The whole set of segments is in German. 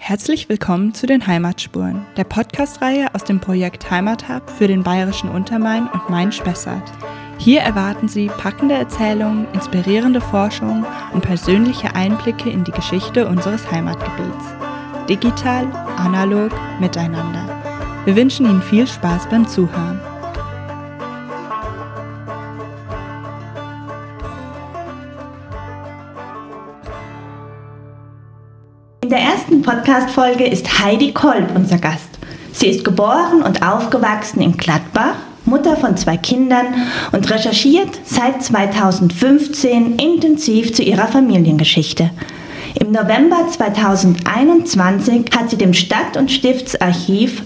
Herzlich willkommen zu den Heimatspuren, der Podcast-Reihe aus dem Projekt Heimathub für den Bayerischen Untermain und Main-Spessart. Hier erwarten Sie packende Erzählungen, inspirierende Forschung und persönliche Einblicke in die Geschichte unseres Heimatgebiets. Digital, analog, miteinander. Wir wünschen Ihnen viel Spaß beim Zuhören. In der ersten Podcast-Folge ist Heidi Kolb unser Gast. Sie ist geboren und aufgewachsen in Gladbach, Mutter von 2 Kindern und recherchiert seit 2015 intensiv zu ihrer Familiengeschichte. Im November 2021 hat sie dem Stadt- und Stiftsarchiv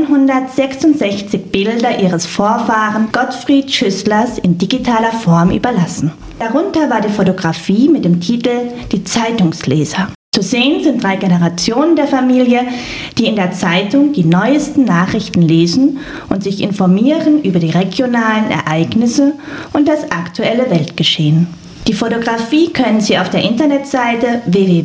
166 Bilder ihres Vorfahren Gottfried Schüsslers in digitaler Form überlassen. Darunter war die Fotografie mit dem Titel »Die Zeitungsleser«. Zu sehen sind 3 Generationen der Familie, die in der Zeitung die neuesten Nachrichten lesen und sich informieren über die regionalen Ereignisse und das aktuelle Weltgeschehen. Die Fotografie können Sie auf der Internetseite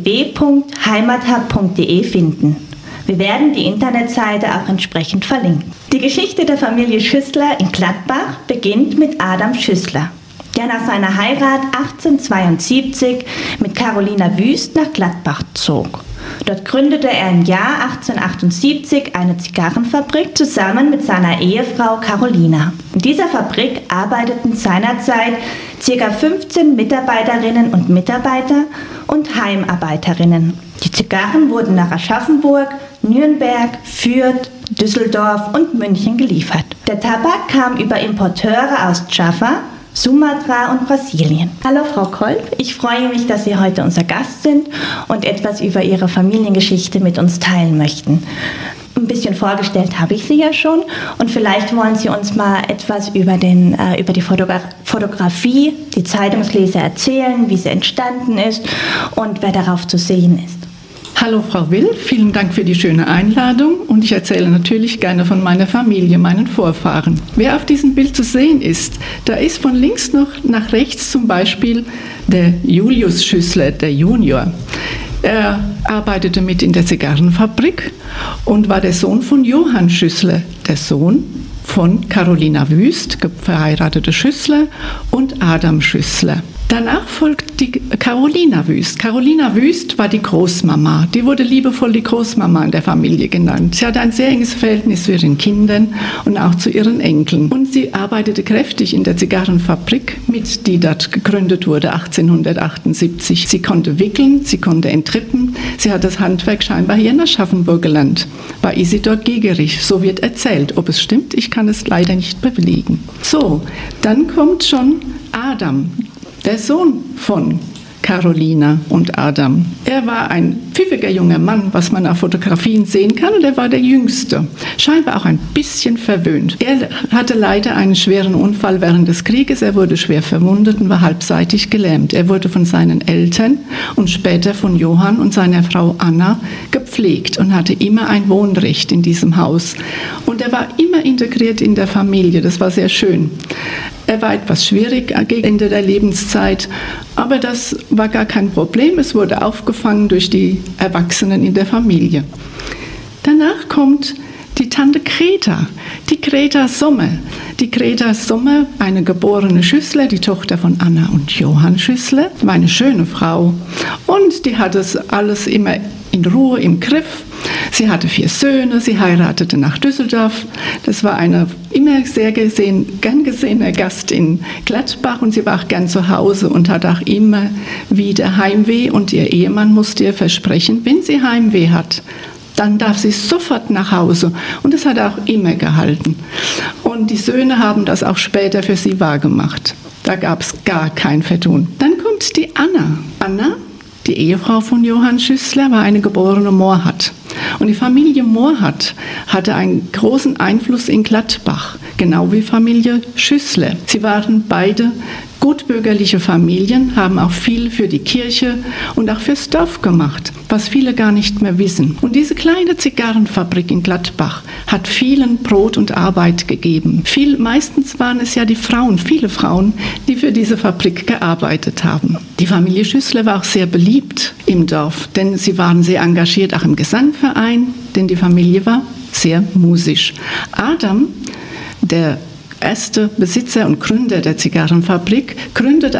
www.heimathub.de finden. Wir werden die Internetseite auch entsprechend verlinken. Die Geschichte der Familie Schüssler in Gladbach beginnt mit Adam Schüssler, der nach seiner Heirat 1872 mit Carolina Wüst nach Gladbach zog. Dort gründete er im Jahr 1878 eine Zigarrenfabrik zusammen mit seiner Ehefrau Carolina. In dieser Fabrik arbeiteten seinerzeit ca. 15 Mitarbeiterinnen und Mitarbeiter und Heimarbeiterinnen. Die Zigarren wurden nach Aschaffenburg, Nürnberg, Fürth, Düsseldorf und München geliefert. Der Tabak kam über Importeure aus Jaffa, Sumatra und Brasilien. Hallo Frau Kolb, ich freue mich, dass Sie heute unser Gast sind und etwas über Ihre Familiengeschichte mit uns teilen möchten. Ein bisschen vorgestellt habe ich Sie ja schon und vielleicht wollen Sie uns mal etwas über die Fotografie, die Zeitungsleser erzählen, wie sie entstanden ist und wer darauf zu sehen ist. Hallo Frau Will, vielen Dank für die schöne Einladung und ich erzähle natürlich gerne von meiner Familie, meinen Vorfahren. Wer auf diesem Bild zu sehen ist, da ist von links noch nach rechts zum Beispiel der Julius Schüssler, der Junior. Er arbeitete mit in der Zigarrenfabrik und war der Sohn von Johann Schüssler, der Sohn von Carolina Wüst, verheiratete Schüssler, und Adam Schüssler. Danach folgt die Carolina Wüst. Carolina Wüst war die Großmama. Die wurde liebevoll die Großmama in der Familie genannt. Sie hatte ein sehr enges Verhältnis zu ihren Kindern und auch zu ihren Enkeln. Und sie arbeitete kräftig in der Zigarrenfabrik mit, die dort gegründet wurde 1878. Sie konnte wickeln, sie konnte entrippen. Sie hat das Handwerk scheinbar hier in Aschaffenburg gelernt. Bei Isidor Gegerich, so wird erzählt. Ob es stimmt, ich kann es leider nicht belegen. So, dann kommt schon Adam, der Sohn von Carolina und Adam. Er war ein pfiffiger junger Mann, was man auf Fotografien sehen kann, und er war der Jüngste. Scheinbar auch ein bisschen verwöhnt. Er hatte leider einen schweren Unfall während des Krieges. Er wurde schwer verwundet und war halbseitig gelähmt. Er wurde von seinen Eltern und später von Johann und seiner Frau Anna gepflegt und hatte immer ein Wohnrecht in diesem Haus. Und er war immer integriert in der Familie. Das war sehr schön. Er war etwas schwierig gegen Ende der Lebenszeit, aber das war gar kein Problem. Es wurde aufgefangen durch die Erwachsenen in der Familie. Danach kommt die Tante Greta, die Greta Sommer. Die Greta Sommer, eine geborene Schüssler, die Tochter von Anna und Johann Schüssler, war eine schöne Frau und die hatte es alles immer in Ruhe im Griff. Sie hatte 4 Söhne, sie heiratete nach Düsseldorf. Das war eine immer sehr gern gesehener Gast in Gladbach und sie war auch gern zu Hause und hatte auch immer wieder Heimweh. Und ihr Ehemann musste ihr versprechen, wenn sie Heimweh hat, dann darf sie sofort nach Hause. Und das hat er auch immer gehalten. Und die Söhne haben das auch später für sie wahrgemacht. Da gab es gar kein Vertun. Dann kommt die Anna. Anna, die Ehefrau von Johann Schüssler, war eine geborene Morhardt. Und die Familie Morhardt hatte einen großen Einfluss in Gladbach genau wie Familie Schüssler. Sie waren beide gutbürgerliche Familien, haben auch viel für die Kirche und auch fürs Dorf gemacht, was viele gar nicht mehr wissen. Und diese kleine Zigarrenfabrik in Gladbach hat vielen Brot und Arbeit gegeben. Meistens waren es ja die Frauen, viele Frauen, die für diese Fabrik gearbeitet haben. Die Familie Schüssler war auch sehr beliebt im Dorf, denn sie waren sehr engagiert, auch im Gesangverein, denn die Familie war sehr musisch. Adam, der erste Besitzer und Gründer der Zigarrenfabrik, gründete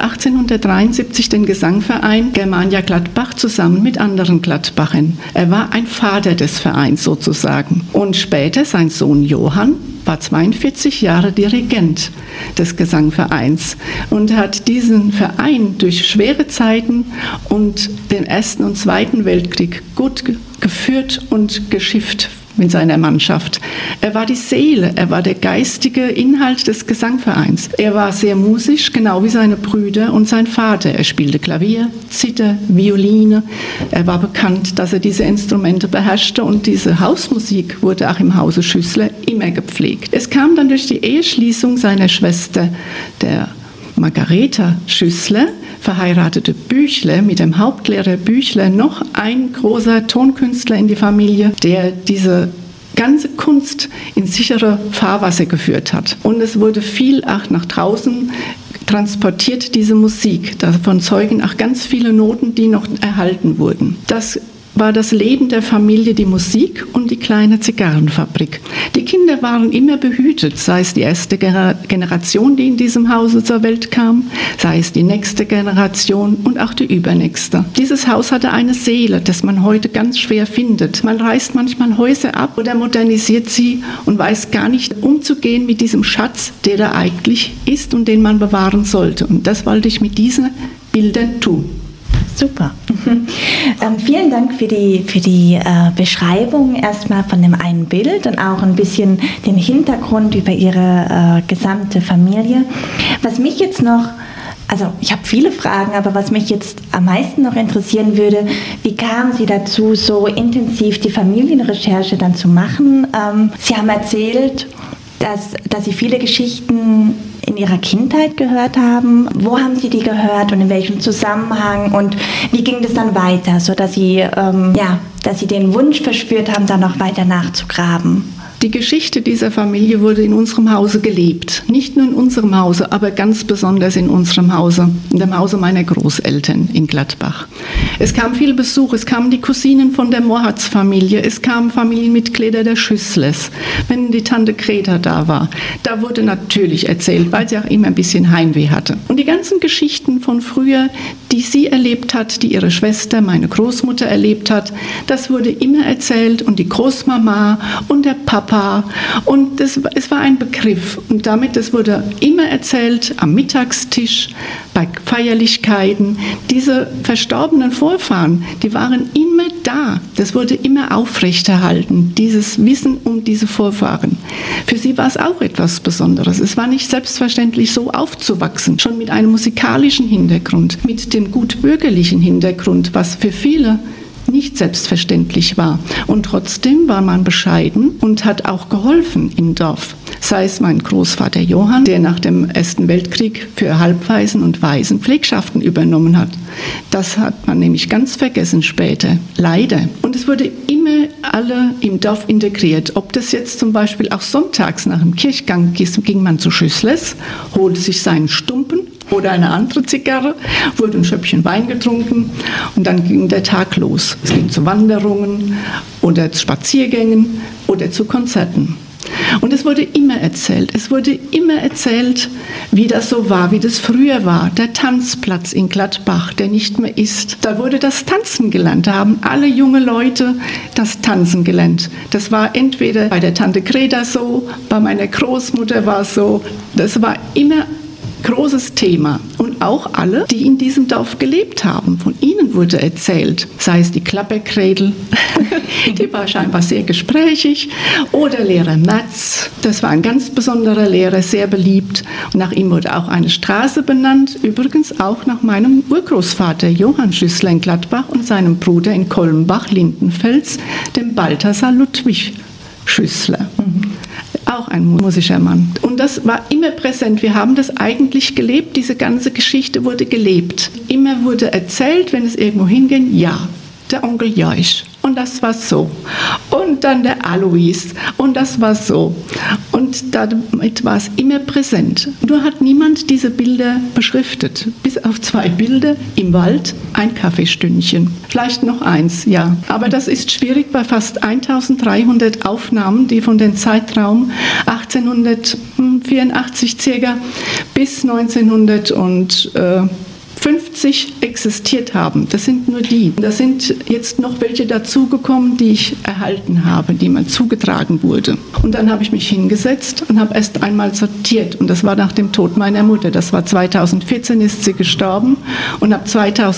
1873 den Gesangverein Germania Gladbach zusammen mit anderen Gladbachern. Er war ein Vater des Vereins sozusagen. Und später sein Sohn Johann war 42 Jahre Dirigent des Gesangvereins und hat diesen Verein durch schwere Zeiten und den Ersten und Zweiten Weltkrieg gut geführt und geschifft mit seiner Mannschaft. Er war die Seele, er war der geistige Inhalt des Gesangvereins. Er war sehr musisch, genau wie seine Brüder und sein Vater. Er spielte Klavier, Zither, Violine. Er war bekannt, dass er diese Instrumente beherrschte und diese Hausmusik wurde auch im Hause Schüssler immer gepflegt. Es kam dann durch die Eheschließung seiner Schwester, der Margareta Schüssler, verheiratete Büchler, mit dem Hauptlehrer Büchler noch ein großer Tonkünstler in die Familie, der diese ganze Kunst in sichere Fahrwasser geführt hat. Und es wurde viel auch nach draußen transportiert, diese Musik. Davon zeugen auch ganz viele Noten, die noch erhalten wurden. Das war das Leben der Familie, die Musik und die kleine Zigarrenfabrik. Die Kinder waren immer behütet, sei es die erste Generation, die in diesem Hause zur Welt kam, sei es die nächste Generation und auch die übernächste. Dieses Haus hatte eine Seele, das man heute ganz schwer findet. Man reißt manchmal Häuser ab oder modernisiert sie und weiß gar nicht umzugehen mit diesem Schatz, der da eigentlich ist und den man bewahren sollte. Und das wollte ich mit diesen Bildern tun. Super. Vielen Dank für die Beschreibung erstmal von dem einen Bild und auch ein bisschen den Hintergrund über Ihre gesamte Familie. Was mich jetzt noch, also ich habe viele Fragen, aber was mich jetzt am meisten noch interessieren würde, wie kamen Sie dazu, so intensiv die Familienrecherche dann zu machen? Sie haben erzählt, dass Sie viele Geschichten in Ihrer Kindheit gehört haben. Wo haben Sie die gehört und in welchem Zusammenhang und wie ging das dann weiter, sodass Sie, dass Sie den Wunsch verspürt haben, da noch weiter nachzugraben? Die Geschichte dieser Familie wurde in unserem Hause gelebt. Nicht nur in unserem Hause, aber ganz besonders in unserem Hause, in dem Hause meiner Großeltern in Gladbach. Es kam viel Besuch, es kamen die Cousinen von der Mohatz-Familie, es kamen Familienmitglieder der Schüsslers. Wenn die Tante Greta da war, da wurde natürlich erzählt, weil sie auch immer ein bisschen Heimweh hatte. Und die ganzen Geschichten von früher, die sie erlebt hat, die ihre Schwester, meine Großmutter erlebt hat, das wurde immer erzählt und die Großmama und der Papa. Und es war ein Begriff und damit, es wurde immer erzählt am Mittagstisch, bei Feierlichkeiten. Diese verstorbenen Vorfahren, die waren immer da. Das wurde immer aufrechterhalten, dieses Wissen um diese Vorfahren. Für sie war es auch etwas Besonderes. Es war nicht selbstverständlich, so aufzuwachsen, schon mit einem musikalischen Hintergrund, mit dem gutbürgerlichen Hintergrund, was für viele nicht selbstverständlich war. Und trotzdem war man bescheiden und hat auch geholfen im Dorf. Sei es mein Großvater Johann, der nach dem Ersten Weltkrieg für Halbwaisen und Waisen Pflegschaften übernommen hat. Das hat man nämlich ganz vergessen später, leider. Und es wurde immer alle im Dorf integriert. Ob das jetzt zum Beispiel auch sonntags nach dem Kirchgang ging man zu Schüsslers, holte sich seinen Stumpen oder eine andere Zigarre, wurde ein Schöppchen Wein getrunken und dann ging der Tag los. Es ging zu Wanderungen oder zu Spaziergängen oder zu Konzerten. Und es wurde immer erzählt, wie das so war, wie das früher war. Der Tanzplatz in Gladbach, der nicht mehr ist. Da wurde das Tanzen gelernt, da haben alle junge Leute das Tanzen gelernt. Das war entweder bei der Tante Greta so, bei meiner Großmutter war es so. Das war immer großes Thema. Und auch alle, die in diesem Dorf gelebt haben, von ihnen wurde erzählt. Sei es die Klappergrädel, die war scheinbar sehr gesprächig, oder Lehrer Merz. Das war ein ganz besonderer Lehrer, sehr beliebt. Und nach ihm wurde auch eine Straße benannt, übrigens auch nach meinem Urgroßvater Johann Schüssler in Gladbach und seinem Bruder in Kolmbach-Lindenfels, dem Balthasar Ludwig Schüssler. auch ein musischer Mann. Und das war immer präsent. Wir haben das eigentlich gelebt. Diese ganze Geschichte wurde gelebt. Immer wurde erzählt, wenn es irgendwo hinging, ja, der Onkel Joisch. Und das war so. Und dann der Alois. Und das war so. Und damit war es immer präsent. Nur hat niemand diese Bilder beschriftet. Bis auf 2 Bilder im Wald, ein Kaffeestündchen. Vielleicht noch eins, ja. Aber das ist schwierig bei fast 1300 Aufnahmen, die von dem Zeitraum 1884 circa bis 1950 existiert haben. Das sind nur die. Da sind jetzt noch welche dazugekommen, die ich erhalten habe, die mir zugetragen wurde. Und dann habe ich mich hingesetzt und habe erst einmal sortiert. Und das war nach dem Tod meiner Mutter. Das war 2014, ist sie gestorben. Und ab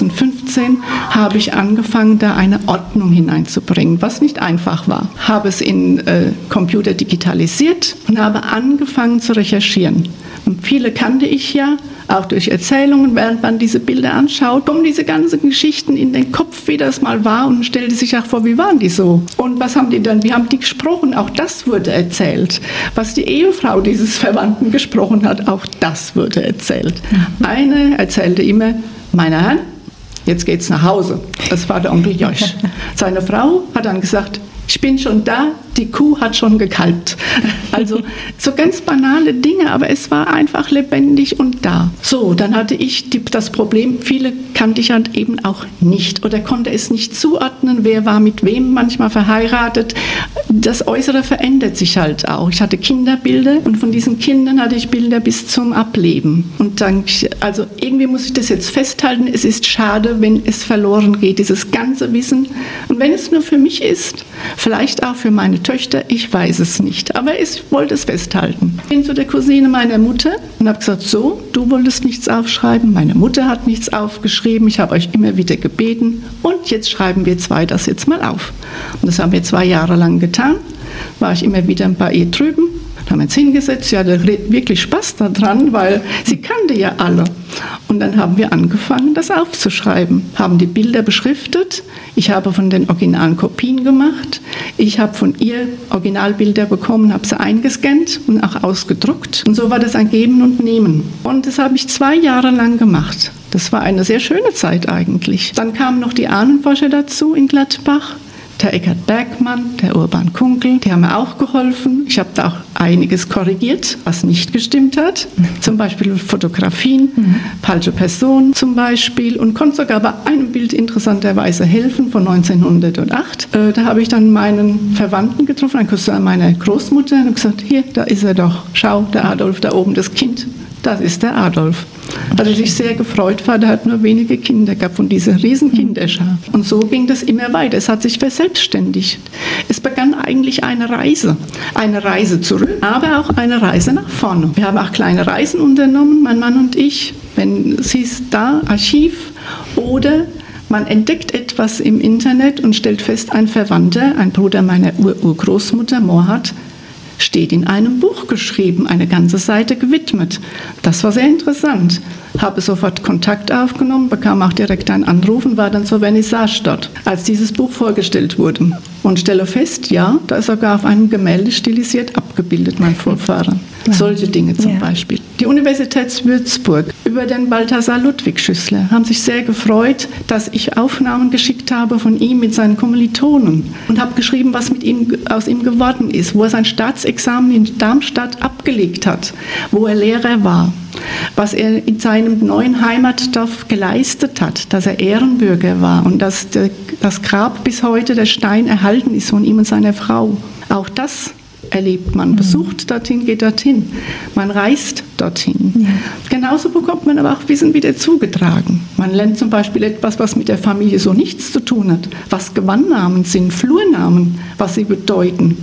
2015 habe ich angefangen, da eine Ordnung hineinzubringen, was nicht einfach war. Habe es in Computer digitalisiert und habe angefangen zu recherchieren. Und viele kannte ich ja, auch durch Erzählungen, während man diese Bilder anschaut, kommen diese ganzen Geschichten in den Kopf, wie das mal war, und stellte sich auch vor, wie waren die so? Und was haben die dann, wie haben die gesprochen? Auch das wurde erzählt. Was die Ehefrau dieses Verwandten gesprochen hat, auch das wurde erzählt. Eine erzählte immer, meine Herren, jetzt geht's nach Hause. Das war der Onkel Josch. Seine Frau hat dann gesagt, ich bin schon da, die Kuh hat schon gekalbt. Also so ganz banale Dinge, aber es war einfach lebendig und da. So, dann hatte ich das Problem, viele kannte ich halt eben auch nicht oder konnte es nicht zuordnen, wer war mit wem manchmal verheiratet. Das Äußere verändert sich halt auch. Ich hatte Kinderbilder und von diesen Kindern hatte ich Bilder bis zum Ableben. Und dann, also irgendwie muss ich das jetzt festhalten, es ist schade, wenn es verloren geht, dieses ganze Wissen. Und wenn es nur für mich ist, vielleicht auch für meine Töchter, ich weiß es nicht, aber ich wollte es festhalten. Ich bin zu der Cousine meiner Mutter und habe gesagt, so, du wolltest nichts aufschreiben, meine Mutter hat nichts aufgeschrieben, ich habe euch immer wieder gebeten und jetzt schreiben wir 2 das jetzt mal auf. Und das haben wir 2 Jahre lang getan, war ich immer wieder bei ihr drüben. Da haben wir uns hingesetzt, sie hatte wirklich Spaß daran, weil sie kannte ja alle. Und dann haben wir angefangen, das aufzuschreiben, haben die Bilder beschriftet. Ich habe von den originalen Kopien gemacht. Ich habe von ihr Originalbilder bekommen, habe sie eingescannt und auch ausgedruckt. Und so war das ein Geben und Nehmen. Und das habe ich 2 Jahre lang gemacht. Das war eine sehr schöne Zeit eigentlich. Dann kamen noch die Ahnenforscher dazu in Gladbach. Der Eckhard Bergmann, der Urban Kunkel, die haben mir auch geholfen. Ich habe da auch einiges korrigiert, was nicht gestimmt hat. Zum Beispiel Fotografien, falsche Personen zum Beispiel. Und konnte sogar bei einem Bild interessanterweise helfen von 1908. Da habe ich dann meinen Verwandten getroffen, einen Cousin meiner Großmutter, und habe gesagt, hier, da ist er doch. Schau, der Adolf da oben, das Kind. Das ist der Adolf. Hat er sich sehr gefreut, Vater hat nur wenige Kinder gehabt von dieser riesen Kinderschar. Und so ging das immer weiter. Es hat sich verselbstständigt. Es begann eigentlich eine Reise zurück, aber auch eine Reise nach vorne. Wir haben auch kleine Reisen unternommen, mein Mann und ich. Wenn es hieß, da Archiv oder man entdeckt etwas im Internet und stellt fest, ein Verwandter, ein Bruder meiner Urgroßmutter, Morhat, steht in einem Buch geschrieben, eine ganze Seite gewidmet. Das war sehr interessant. Habe sofort Kontakt aufgenommen, bekam auch direkt einen Anruf und war dann zur Vernissage dort, als dieses Buch vorgestellt wurde. Und stelle fest, ja, da ist sogar auf einem Gemälde stilisiert abgebildet, mein Vorfahre. Solche Dinge zum Beispiel. Die Universität Würzburg über den Balthasar Ludwig Schüssler haben sich sehr gefreut, dass ich Aufnahmen geschickt habe von ihm mit seinen Kommilitonen und habe geschrieben, was aus ihm geworden ist, wo er sein Staatsexamen in Darmstadt abgelegt hat, wo er Lehrer war, was er in seinem neuen Heimatdorf geleistet hat, dass er Ehrenbürger war und dass das Grab bis heute, der Stein erhalten ist von ihm und seiner Frau. Auch das erlebt man, besucht dorthin, geht dorthin, man reist dorthin. Ja. Genauso bekommt man aber auch Wissen wieder zugetragen. Man lernt zum Beispiel etwas, was mit der Familie so nichts zu tun hat, was Gewannnamen sind, Flurnamen, was sie bedeuten.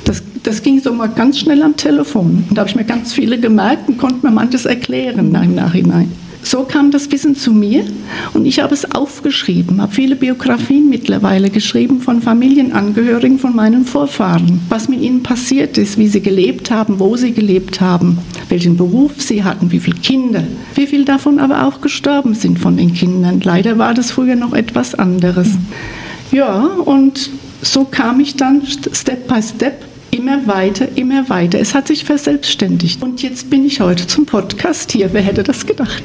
Das ging so mal ganz schnell am Telefon. Und da habe ich mir ganz viele gemerkt und konnte mir manches erklären im Nachhinein. So kam das Wissen zu mir und ich habe es aufgeschrieben, habe viele Biografien mittlerweile geschrieben von Familienangehörigen von meinen Vorfahren, was mit ihnen passiert ist, wie sie gelebt haben, wo sie gelebt haben, welchen Beruf sie hatten, wie viele Kinder, wie viele davon aber auch gestorben sind von den Kindern. Leider war das früher noch etwas anderes. Ja, und so kam ich dann Step by Step immer weiter, immer weiter. Es hat sich verselbstständigt. Und jetzt bin ich heute zum Podcast hier. Wer hätte das gedacht?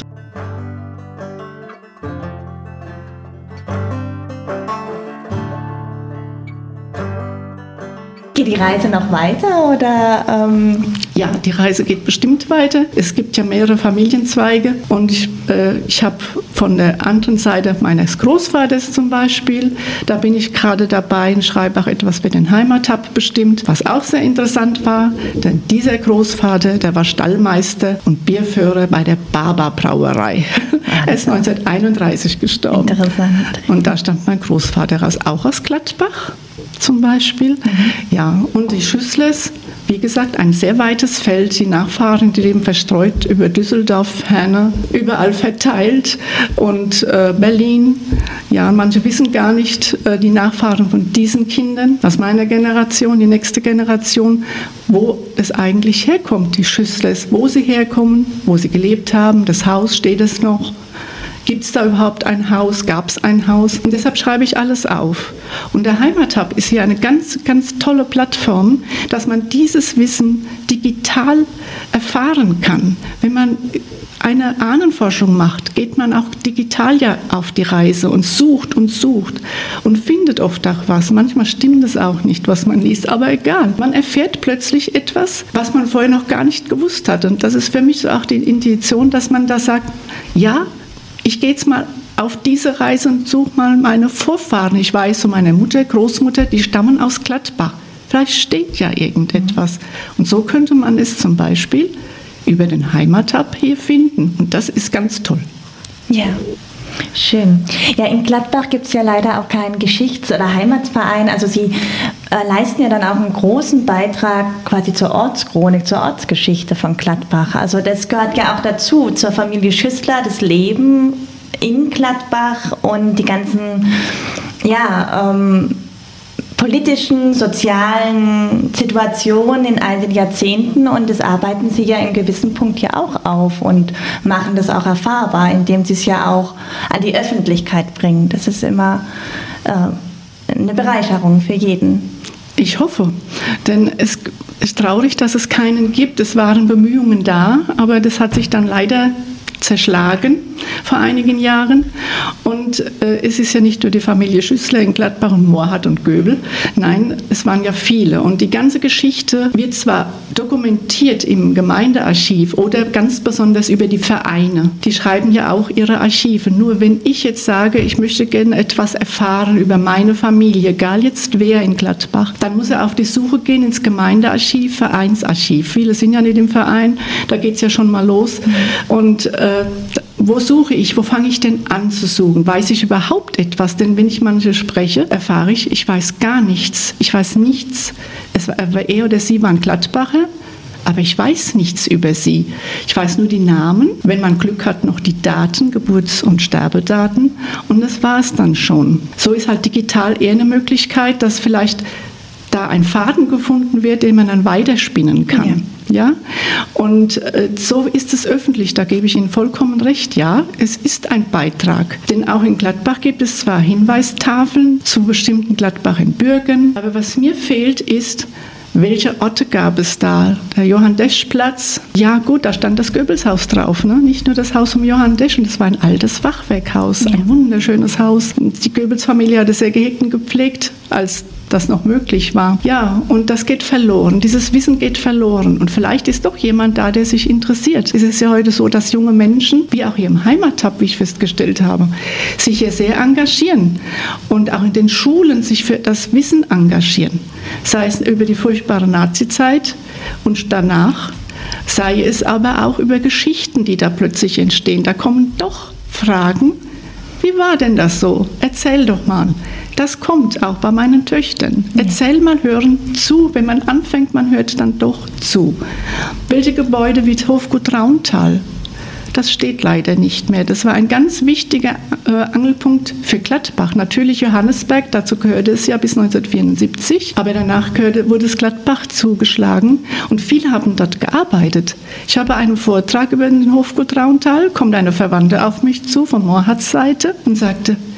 Geht die Reise noch weiter oder? Ja, die Reise geht bestimmt weiter. Es gibt ja mehrere Familienzweige und ich habe von der anderen Seite meines Großvaters zum Beispiel, da bin ich gerade dabei und schreibe auch etwas für den Heimathab bestimmt, was auch sehr interessant war, denn dieser Großvater, der war Stallmeister und Bierführer bei der Baba Brauerei. Er ist 1931 gestorben. Interessant. Und da stammt mein Großvater raus, auch aus Gladbach zum Beispiel. Ja, und die Schüsslers, wie gesagt, ein sehr weites Feld. Die Nachfahren, die leben verstreut über Düsseldorf, Herne, überall verteilt und Berlin. Ja, manche wissen gar nicht, die Nachfahren von diesen Kindern, aus meiner Generation, die nächste Generation, wo es eigentlich herkommt, die Schüsslers, wo sie herkommen, wo sie gelebt haben, das Haus, steht es noch? Gibt es da überhaupt ein Haus? Gab es ein Haus? Und deshalb schreibe ich alles auf. Und der Heimathab ist hier eine ganz, ganz tolle Plattform, dass man dieses Wissen digital erfahren kann. Wenn man eine Ahnenforschung macht, geht man auch digital ja auf die Reise und sucht und findet oft auch was. Manchmal stimmt es auch nicht, was man liest, aber egal. Man erfährt plötzlich etwas, was man vorher noch gar nicht gewusst hat. Und das ist für mich so auch die Intuition, dass man da sagt, ja, ich gehe jetzt mal auf diese Reise und suche mal meine Vorfahren. Ich weiß, so meine Mutter, Großmutter, die stammen aus Gladbach. Vielleicht steht ja irgendetwas. Und so könnte man es zum Beispiel über den Heimathab hier finden. Und das ist ganz toll. Ja, schön. Ja, in Gladbach gibt es ja leider auch keinen Geschichts- oder Heimatsverein. Also Sie leisten ja dann auch einen großen Beitrag quasi zur Ortschronik, zur Ortsgeschichte von Gladbach. Also das gehört ja auch dazu, zur Familie Schüssler, das Leben in Gladbach und die ganzen, politischen, sozialen Situationen in all den Jahrzehnten, und das arbeiten Sie ja in gewissem Punkt ja auch auf und machen das auch erfahrbar, indem Sie es ja auch an die Öffentlichkeit bringen. Das ist immer eine Bereicherung für jeden. Ich hoffe, denn es ist traurig, dass es keinen gibt. Es waren Bemühungen da, aber das hat sich dann leider zerschlagen vor einigen Jahren. Und es ist ja nicht nur die Familie Schüssler in Gladbach und Mohrhardt und Göbel. Nein, es waren ja viele. Und die ganze Geschichte wird zwar dokumentiert im Gemeindearchiv oder ganz besonders über die Vereine. Die schreiben ja auch ihre Archive. Nur wenn ich jetzt sage, ich möchte gerne etwas erfahren über meine Familie, egal jetzt wer in Gladbach, dann muss er auf die Suche gehen ins Gemeindearchiv, Vereinsarchiv. Viele sind ja nicht im Verein, da geht es ja schon mal los. Und wo suche ich? Wo fange ich denn an zu suchen? Weiß ich überhaupt etwas? Denn wenn ich manche spreche, erfahre ich weiß gar nichts. Ich weiß nichts. Er oder sie waren Gladbacher, aber ich weiß nichts über sie. Ich weiß nur die Namen, wenn man Glück hat, noch die Daten, Geburts- und Sterbedaten, und das war es dann schon. So ist halt digital eher eine Möglichkeit, dass vielleicht da ein Faden gefunden wird, den man dann weiterspinnen kann. Ja? Und so ist es öffentlich, da gebe ich Ihnen vollkommen recht. Ja, es ist ein Beitrag. Denn auch in Gladbach gibt es zwar Hinweistafeln zu bestimmten Gladbacher Bürgern, aber was mir fehlt ist, welche Orte gab es da? Der Johann-Desch-Platz, ja gut, da stand das Goebbels-Haus drauf, ne? Nicht nur das Haus vom Johann Desch, und das war ein altes Fachwerkhaus, ein wunderschönes Haus. Und die Goebbels-Familie hat es sehr gehegt und gepflegt, als das noch möglich war. Ja, und das geht verloren. Dieses Wissen geht verloren. Und vielleicht ist doch jemand da, der sich interessiert. Es ist ja heute so, dass junge Menschen, wie auch hier im Heimathab, wie ich festgestellt habe, sich hier sehr engagieren und auch in den Schulen sich für das Wissen engagieren. Sei es über die furchtbare Nazizeit und danach, sei es aber auch über Geschichten, die da plötzlich entstehen. Da kommen doch Fragen. Wie war denn das so? Erzähl doch mal. Das kommt auch bei meinen Töchtern. Erzähl mal, hören zu. Wenn man anfängt, man hört dann doch zu. Welche Gebäude wie Hofgut Rauntal? Das steht leider nicht mehr. Das war ein ganz wichtiger Angelpunkt für Gladbach. Natürlich Johannesberg, dazu gehörte es ja bis 1974, aber danach wurde es Gladbach zugeschlagen und viele haben dort gearbeitet. Ich habe einen Vortrag über den Hofgut Rauntal, kommt eine Verwandte auf mich zu von Mohrhardts Seite und sagte,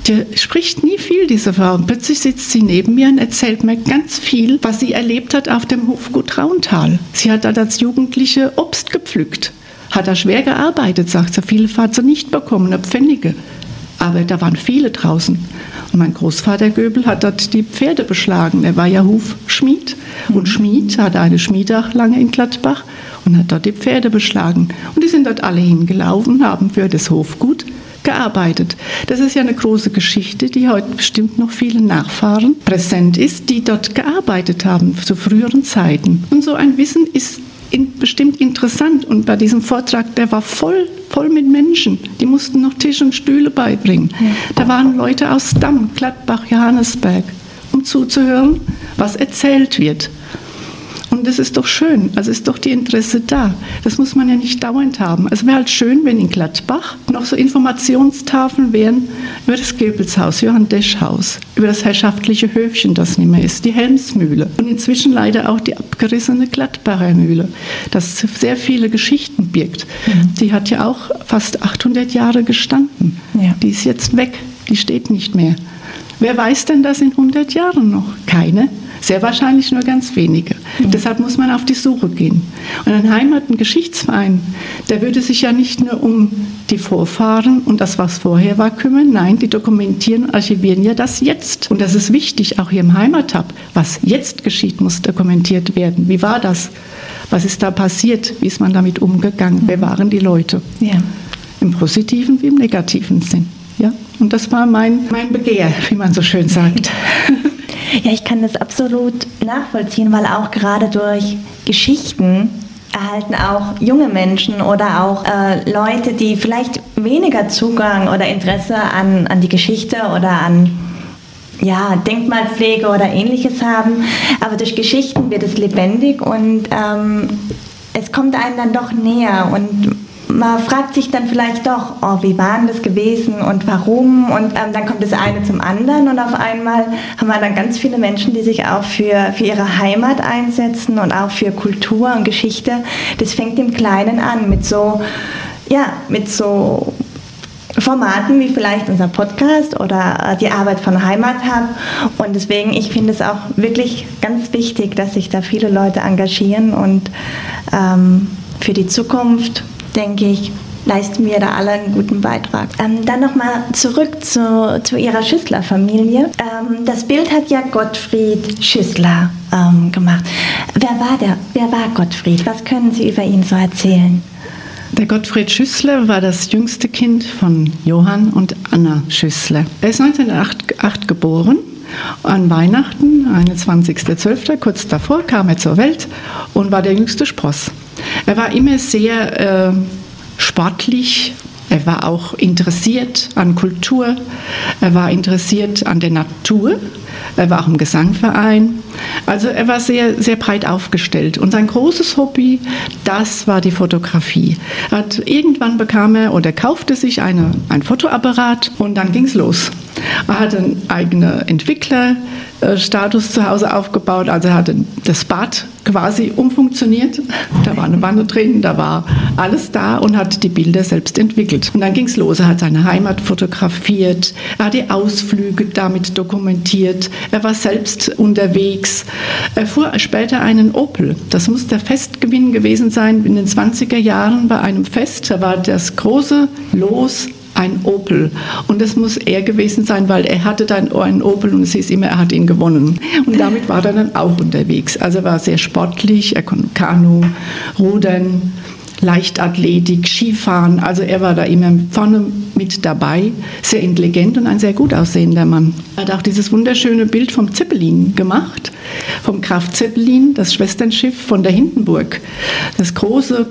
Die spricht nie viel, diese Frau. Und plötzlich sitzt sie neben mir und erzählt mir ganz viel, was sie erlebt hat auf dem Hofgut Trauntal. Sie hat dort als Jugendliche Obst gepflückt. Hat da schwer gearbeitet, sagt sie. Viele hat sie nicht bekommen, eine Pfennige. Aber da waren viele draußen. Und mein Großvater Göbel hat dort die Pferde beschlagen. Er war ja Hufschmied. Und Schmied hatte eine Schmiede auch lange in Gladbach und hat dort die Pferde beschlagen. Und die sind dort alle hingelaufen, haben für das Hofgut gearbeitet. Das ist ja eine große Geschichte, die heute bestimmt noch vielen Nachfahren präsent ist, die dort gearbeitet haben zu früheren Zeiten. Und so ein Wissen ist bestimmt interessant. Und bei diesem Vortrag, der war voll mit Menschen. Die mussten noch Tisch und Stühle beibringen. Da waren Leute aus Damm, Gladbach, Johannesberg, um zuzuhören, was erzählt wird. Und das ist doch schön, also ist doch die Interesse da. Das muss man ja nicht dauernd haben. Es wäre halt schön, wenn in Gladbach noch so Informationstafeln wären über das Goebbelshaus, Johann-Desch-Haus, über das herrschaftliche Höfchen, das nicht mehr ist, die Helmsmühle und inzwischen leider auch die abgerissene Gladbacher Mühle, das sehr viele Geschichten birgt. Die hat ja auch fast 800 Jahre gestanden. Ja. Die ist jetzt weg, die steht nicht mehr. Wer weiß denn das in 100 Jahren noch? Keine. Sehr wahrscheinlich nur ganz wenige. Deshalb muss man auf die Suche gehen. Und ein ein Geschichtsverein, der würde sich ja nicht nur um die Vorfahren und das, was vorher war, kümmern. Nein, die dokumentieren und archivieren ja das Jetzt. Und das ist wichtig, auch hier im Heimathub. Was jetzt geschieht, muss dokumentiert werden. Wie war das? Was ist da passiert? Wie ist man damit umgegangen? Wer waren die Leute? Ja. Im positiven wie im negativen Sinn. Ja? Und das war mein Begehr, wie man so schön sagt. Ja, ich kann das absolut nachvollziehen, weil auch gerade durch Geschichten erhalten auch junge Menschen oder auch Leute, die vielleicht weniger Zugang oder Interesse an die Geschichte oder an Denkmalpflege oder Ähnliches haben. Aber durch Geschichten wird es lebendig und es kommt einem dann doch näher und man fragt sich dann vielleicht doch, wie war denn das gewesen und warum? Und dann kommt das eine zum anderen und auf einmal haben wir dann ganz viele Menschen, die sich auch für ihre Heimat einsetzen und auch für Kultur und Geschichte. Das fängt im Kleinen an mit so Formaten wie vielleicht unser Podcast oder die Arbeit von Heimathub. Und deswegen, ich finde es auch wirklich ganz wichtig, dass sich da viele Leute engagieren und für die Zukunft, denke ich, leisten wir da alle einen guten Beitrag. Dann nochmal zurück zu Ihrer Schüssler-Familie. Das Bild hat ja Gottfried Schüssler gemacht. Wer war Gottfried? Was können Sie über ihn so erzählen? Der Gottfried Schüssler war das jüngste Kind von Johann und Anna Schüssler. Er ist 1908 geboren. An Weihnachten, 21.12., kurz davor, kam er zur Welt und war der jüngste Spross. Er war immer sehr sportlich, er war auch interessiert an Kultur, er war interessiert an der Natur, er war auch im Gesangverein. Also er war sehr, sehr breit aufgestellt. Und sein großes Hobby, das war die Fotografie. Irgendwann kaufte sich ein Fotoapparat und dann ging es los. Er hatte einen eigenen Entwicklerstatus zu Hause aufgebaut, also er hatte das Bad quasi umfunktioniert. Da war eine Wanne drin, da war alles da und hat die Bilder selbst entwickelt. Und dann ging es los, er hat seine Heimat fotografiert, er hat die Ausflüge damit dokumentiert, er war selbst unterwegs. Er fuhr später einen Opel, das muss der Festgewinn gewesen sein in den 20er Jahren bei einem Fest, da war das große Los ein Opel. Und das muss er gewesen sein, weil er hatte dann einen Opel und es hieß immer, er hat ihn gewonnen. Und damit war er dann auch unterwegs. Also er war sehr sportlich, er konnte Kanu, Rudern, Leichtathletik, Skifahren. Also er war da immer vorne mit dabei. Sehr intelligent und ein sehr gut aussehender Mann. Er hat auch dieses wunderschöne Bild vom Zeppelin gemacht, vom Graf Zeppelin, das Schwesternschiff von der Hindenburg. Das große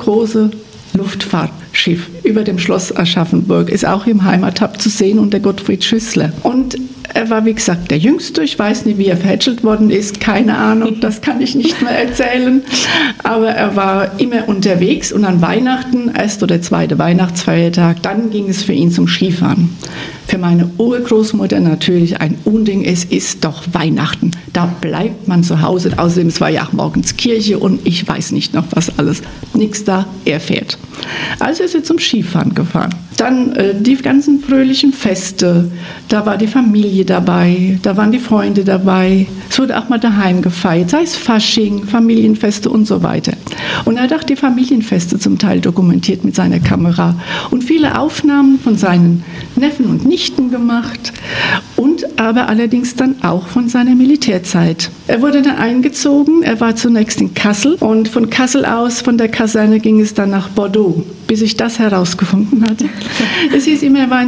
Luftfahrtschiff über dem Schloss Aschaffenburg ist auch im Heimathub zu sehen unter Gottfried Schüssler. Und er war, wie gesagt, der Jüngste. Ich weiß nicht, wie er verhätschelt worden ist. Keine Ahnung, das kann ich nicht mehr erzählen. Aber er war immer unterwegs und an Weihnachten, erst oder zweite Weihnachtsfeiertag, dann ging es für ihn zum Skifahren. Für meine Urgroßmutter natürlich ein Unding. Es ist doch Weihnachten. Da bleibt man zu Hause. Außerdem, es war ja auch morgens Kirche und ich weiß nicht noch was alles. Nichts da, er fährt. Also ist er zum Skifahren gefahren. Dann die ganzen fröhlichen Feste, da war die Familie dabei, da waren die Freunde dabei. Es wurde auch mal daheim gefeiert, sei es Fasching, Familienfeste und so weiter. Und er hat auch die Familienfeste zum Teil dokumentiert mit seiner Kamera und viele Aufnahmen von seinen Neffen und Nichten gemacht und aber allerdings dann auch von seiner Militärzeit. Er wurde dann eingezogen, er war zunächst in Kassel und von Kassel aus, von der Kaserne ging es dann nach Bordeaux, bis ich das herausgefunden hatte. Es hieß immer, er war in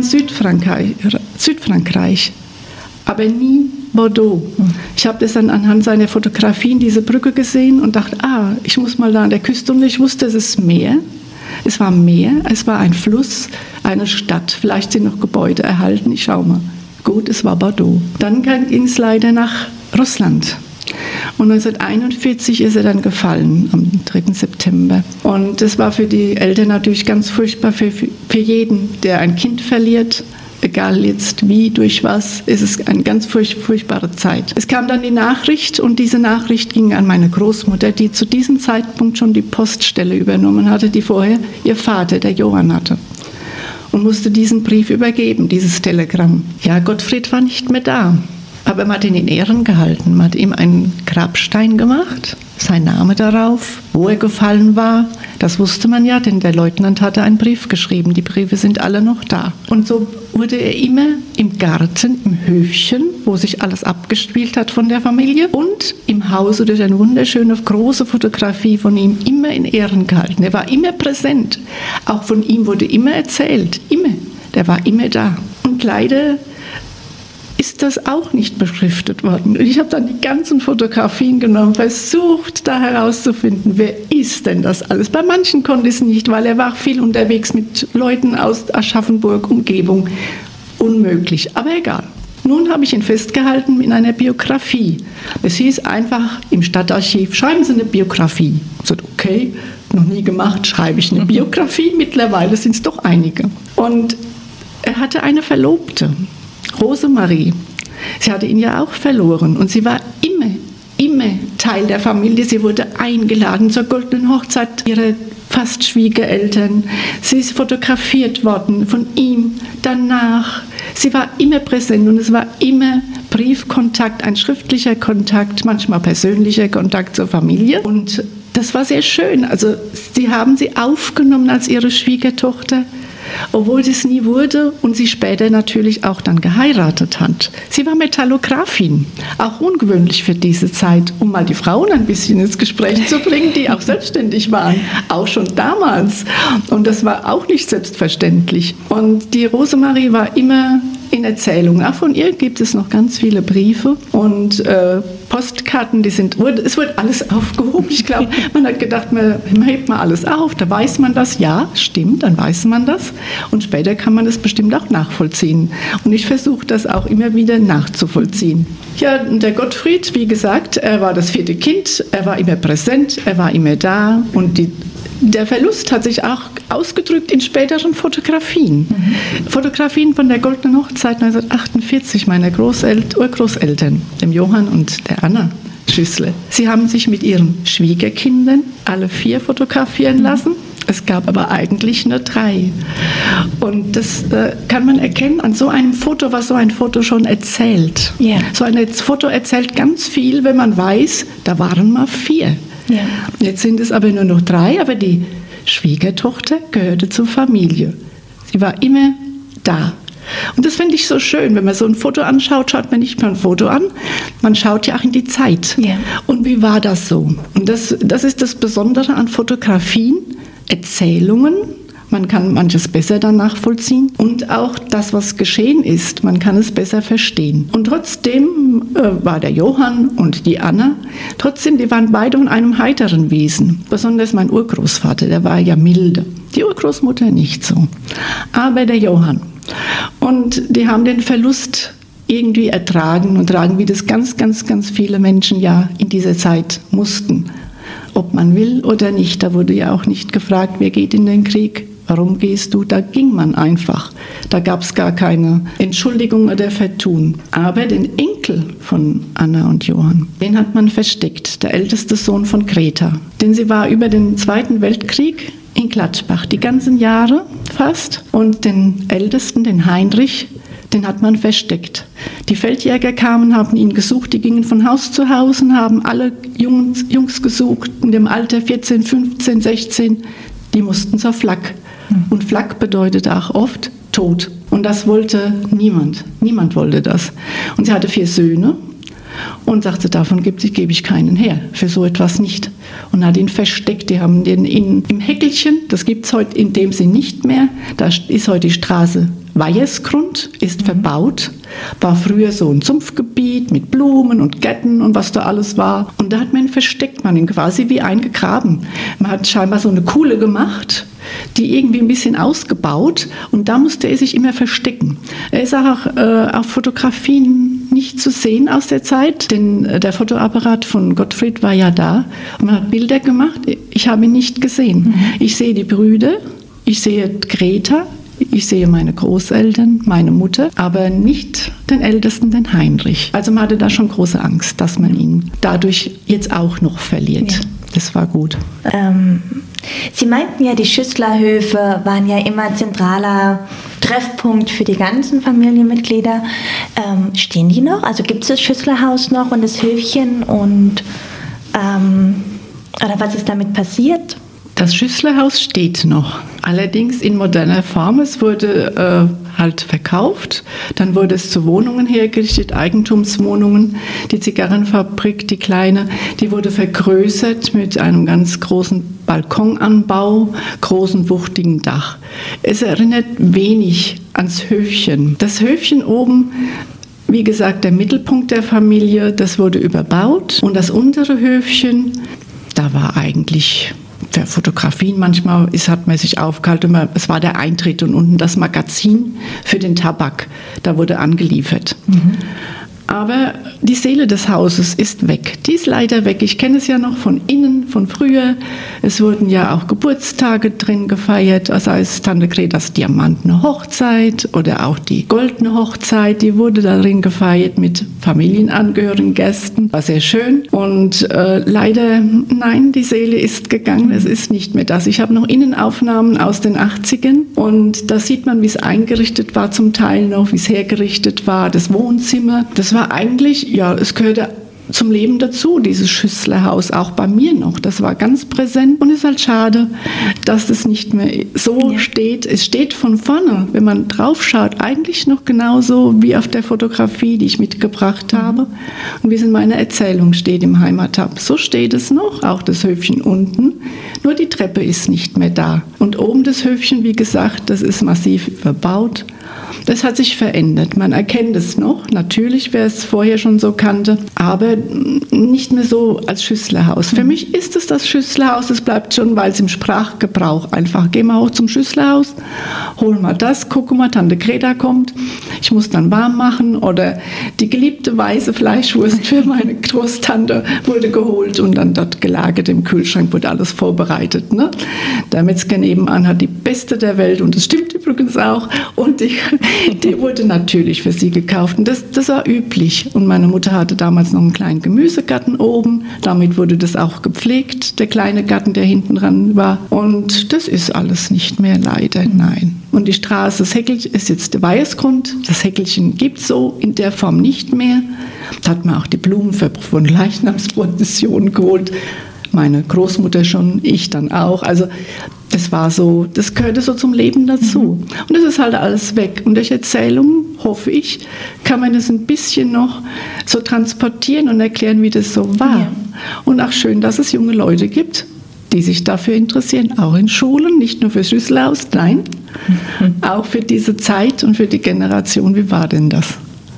Südfrankreich, aber nie Bordeaux. Ich habe das dann anhand seiner Fotografien, diese Brücke gesehen und dachte, ich muss mal da an der Küste und ich wusste, es ist Meer. Es war Meer, es war ein Fluss, eine Stadt. Vielleicht sind noch Gebäude erhalten, ich schaue mal. Gut, es war Bordeaux. Dann ging es leider nach Russland. Und 1941 ist er dann gefallen, am 3. September. Und das war für die Eltern natürlich ganz furchtbar, für jeden, der ein Kind verliert. Egal jetzt wie, durch was, ist es eine ganz furchtbare Zeit. Es kam dann die Nachricht und diese Nachricht ging an meine Großmutter, die zu diesem Zeitpunkt schon die Poststelle übernommen hatte, die vorher ihr Vater, der Johann, hatte. Und musste diesen Brief übergeben, dieses Telegramm. Ja, Gottfried war nicht mehr da. Aber man hat ihn in Ehren gehalten. Man hat ihm einen Grabstein gemacht, sein Name darauf, wo er gefallen war. Das wusste man ja, denn der Leutnant hatte einen Brief geschrieben. Die Briefe sind alle noch da. Und so wurde er immer im Garten, im Höfchen, wo sich alles abgespielt hat von der Familie, und im Hause durch eine wunderschöne große Fotografie von ihm immer in Ehren gehalten. Er war immer präsent. Auch von ihm wurde immer erzählt. Immer. Der war immer da. Und leider ist das auch nicht beschriftet worden. Und ich habe dann die ganzen Fotografien genommen, versucht da herauszufinden, wer ist denn das alles. Bei manchen konnte ich es nicht, weil er war viel unterwegs mit Leuten aus Aschaffenburg, Umgebung. Unmöglich, aber egal. Nun habe ich ihn festgehalten in einer Biografie. Es hieß einfach im Stadtarchiv, schreiben Sie eine Biografie. Ich sagte, okay, noch nie gemacht, schreibe ich eine Biografie. Mittlerweile sind es doch einige. Und er hatte eine Verlobte, Rosemarie. Sie hatte ihn ja auch verloren und sie war immer Teil der Familie. Sie wurde eingeladen zur goldenen Hochzeit ihrer fast Schwiegereltern. Sie ist fotografiert worden von ihm danach. Sie war immer präsent und es war immer Briefkontakt, ein schriftlicher Kontakt, manchmal persönlicher Kontakt zur Familie. Und das war sehr schön. Also sie haben sie aufgenommen als ihre Schwiegertochter, obwohl sie es nie wurde und sie später natürlich auch dann geheiratet hat. Sie war Metallographin, auch ungewöhnlich für diese Zeit, um mal die Frauen ein bisschen ins Gespräch zu bringen, die auch selbstständig waren, auch schon damals. Und das war auch nicht selbstverständlich. Und die Rosemarie war immer in Erzählungen. Auch von ihr gibt es noch ganz viele Briefe und Postkarten, es wird alles aufgehoben. Ich glaube, man hat gedacht, man hebt mal alles auf, da weiß man das. Ja, stimmt, dann weiß man das. Und später kann man das bestimmt auch nachvollziehen. Und ich versuche das auch immer wieder nachzuvollziehen. Ja, der Gottfried, wie gesagt, er war das 4. Kind, er war immer präsent, er war immer da und der Verlust hat sich auch ausgedrückt in späteren Fotografien. Fotografien von der Goldenen Hochzeit 1948 meiner Urgroßeltern, dem Johann und der Anna Schüssler. Sie haben sich mit ihren Schwiegerkindern alle 4 fotografieren lassen. Es gab aber eigentlich nur 3. Und das kann man erkennen an so einem Foto, was so ein Foto schon erzählt. Yeah. So ein Foto erzählt ganz viel, wenn man weiß, da waren mal 4. Ja. Jetzt sind es aber nur noch 3, aber die Schwiegertochter gehörte zur Familie. Sie war immer da. Und das finde ich so schön, wenn man so ein Foto anschaut, schaut man nicht nur ein Foto an, man schaut ja auch in die Zeit. Ja. Und wie war das so? Und das ist das Besondere an Fotografien, Erzählungen. Man kann manches besser dann nachvollziehen und auch das, was geschehen ist, man kann es besser verstehen. Und trotzdem war der Johann und die Anna, die waren beide von einem heiteren Wesen. Besonders mein Urgroßvater, der war ja milde. Die Urgroßmutter nicht so. Aber der Johann. Und die haben den Verlust irgendwie ertragen, wie das ganz, ganz, ganz viele Menschen ja in dieser Zeit mussten. Ob man will oder nicht, da wurde ja auch nicht gefragt, wer geht in den Krieg. Warum gehst du? Da ging man einfach. Da gab es gar keine Entschuldigung oder Vertun. Aber den Enkel von Anna und Johann, den hat man versteckt, der älteste Sohn von Greta. Denn sie war über den Zweiten Weltkrieg in in Gladbach, die ganzen Jahre fast. Und den Ältesten, den Heinrich, den hat man versteckt. Die Feldjäger kamen, haben ihn gesucht, die gingen von Haus zu Haus und haben alle Jungs gesucht, in dem Alter 14, 15, 16, die mussten zur Flak. Und Flak bedeutet auch oft Tod. Und das wollte niemand. Niemand wollte das. Und sie hatte 4 Söhne und sagte, davon gebe ich keinen her, für so etwas nicht. Und hat ihn versteckt. Die haben den im Häckelchen, das gibt es heute in dem Sinn nicht mehr, da ist heute die Straße Weihersgrund, ist verbaut, war früher so ein Sumpfgebiet mit Blumen und Gärten und was da alles war. Und da hat man ihn versteckt, man ihn quasi wie eingegraben. Man hat scheinbar so eine Kuhle gemacht, die irgendwie ein bisschen ausgebaut, und da musste er sich immer verstecken. Er ist auch auf Fotografien nicht zu sehen aus der Zeit, denn der Fotoapparat von Gottfried war ja da und man hat Bilder gemacht. Ich habe ihn nicht gesehen. Ich sehe die Brüder, ich sehe Greta, ich sehe meine Großeltern, meine Mutter, aber nicht den Ältesten, den Heinrich. Also man hatte da schon große Angst, dass man ihn dadurch jetzt auch noch verliert. Ja. Das war gut. Sie meinten ja, die Schüsslerhöfe waren ja immer zentraler Treffpunkt für die ganzen Familienmitglieder. Stehen die noch? Also gibt es das Schüsslerhaus noch und das Höfchen und oder was ist damit passiert? Das Schüsslerhaus steht noch, allerdings in moderner Form. Es wurde halt verkauft, dann wurde es zu Wohnungen hergerichtet, Eigentumswohnungen. Die Zigarrenfabrik, die kleine, die wurde vergrößert mit einem ganz großen Balkonanbau, großen wuchtigen Dach. Es erinnert wenig ans Höfchen. Das Höfchen oben, wie gesagt, der Mittelpunkt der Familie, das wurde überbaut. Und das untere Höfchen, da war eigentlich für Fotografien manchmal hat man sich aufgehalten, es war der Eintritt und unten das Magazin für den Tabak, da wurde angeliefert. Aber die Seele des Hauses ist weg. Die ist leider weg. Ich kenne es ja noch von innen, von früher. Es wurden ja auch Geburtstage drin gefeiert, sei es Tante Gretas diamantene Hochzeit oder auch die goldene Hochzeit, die wurde darin gefeiert mit Familienangehörigen, Gästen. War sehr schön. Und leider, nein, die Seele ist gegangen. Es ist nicht mehr das. Ich habe noch Innenaufnahmen aus den 80ern und da sieht man, wie es eingerichtet war, zum Teil noch, wie es hergerichtet war, das Wohnzimmer. Das war eigentlich, ja, es gehörte zum Leben dazu, dieses Schüsslerhaus, auch bei mir noch. Das war ganz präsent und es ist halt schade, dass das nicht mehr so steht. Es steht von vorne, wenn man drauf schaut, eigentlich noch genauso wie auf der Fotografie, die ich mitgebracht habe und wie es in meiner Erzählung steht im Heimathab. So steht es noch, auch das Höfchen unten, nur die Treppe ist nicht mehr da. Und oben das Höfchen, wie gesagt, das ist massiv überbaut. Das hat sich verändert. Man erkennt es noch, natürlich, wer es vorher schon so kannte, aber nicht mehr so als Schüsslerhaus. Für mich ist es das Schüsslerhaus, es bleibt schon, weil es im Sprachgebrauch einfach, geh mal hoch zum Schüsslerhaus, hol mal das, guck mal, Tante Greta kommt, ich muss dann warm machen, oder die geliebte weiße Fleischwurst für meine Großtante wurde geholt und dann dort gelagert im Kühlschrank, wurde alles vorbereitet. Ne? Der Metzger nebenan hat die beste der Welt und das stimmt übrigens auch und die wurde natürlich für sie gekauft und das war üblich. Und meine Mutter hatte damals noch einen kleinen Gemüsegarten oben, damit wurde das auch gepflegt, der kleine Garten, der hinten dran war. Und das ist alles nicht mehr, leider, nein. Und die Straße, das Häckelchen ist jetzt der Weihersgrund, das Häckelchen gibt es so in der Form nicht mehr. Da hat man auch die Blumen von Leichnamsprozessionen geholt. Meine Großmutter schon, ich dann auch. Also das war so, das gehörte so zum Leben dazu. Und das ist halt alles weg. Und durch Erzählungen, hoffe ich, kann man das ein bisschen noch so transportieren und erklären, wie das so war. Ja. Und auch schön, dass es junge Leute gibt, die sich dafür interessieren, auch in Schulen, nicht nur für Schüsslerhaus, nein, auch für diese Zeit und für die Generation. Wie war denn das?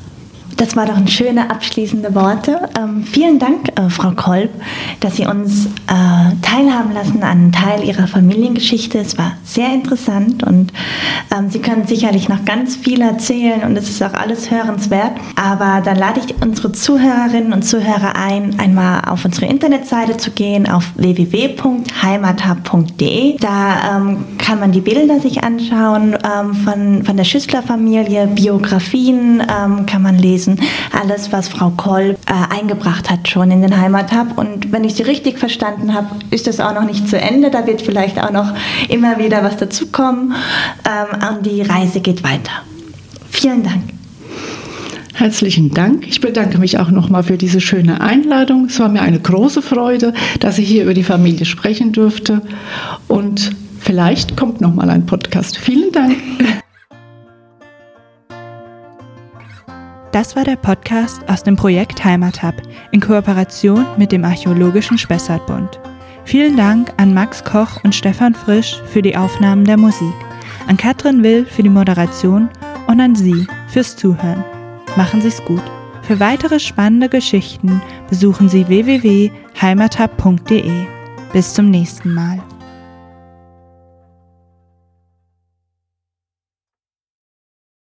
Das war doch ein schöne abschließende Worte. Vielen Dank, Frau Kolb, dass Sie uns teilhaben lassen an einem Teil Ihrer Familiengeschichte. Es war sehr interessant und Sie können sicherlich noch ganz viel erzählen und es ist auch alles hörenswert. Aber dann lade ich unsere Zuhörerinnen und Zuhörer ein, einmal auf unsere Internetseite zu gehen, auf www.heimathab.de. Da kann man die Bilder sich anschauen von der Schüssler-Familie, Biografien kann man lesen umzusetzen. Alles, was Frau Kolb eingebracht hat schon in den Heimathub. Und wenn ich sie richtig verstanden habe, ist das auch noch nicht zu Ende. Da wird vielleicht auch noch immer wieder was dazukommen. Und die Reise geht weiter. Vielen Dank. Herzlichen Dank. Ich bedanke mich auch nochmal für diese schöne Einladung. Es war mir eine große Freude, dass ich hier über die Familie sprechen durfte. Und vielleicht kommt nochmal ein Podcast. Vielen Dank. Das war der Podcast aus dem Projekt Heimathub in Kooperation mit dem Archäologischen Spessartbund. Vielen Dank an Max Koch und Stefan Frisch für die Aufnahmen der Musik, an Katrin Will für die Moderation und an Sie fürs Zuhören. Machen Sie's gut. Für weitere spannende Geschichten besuchen Sie www.heimathub.de. Bis zum nächsten Mal.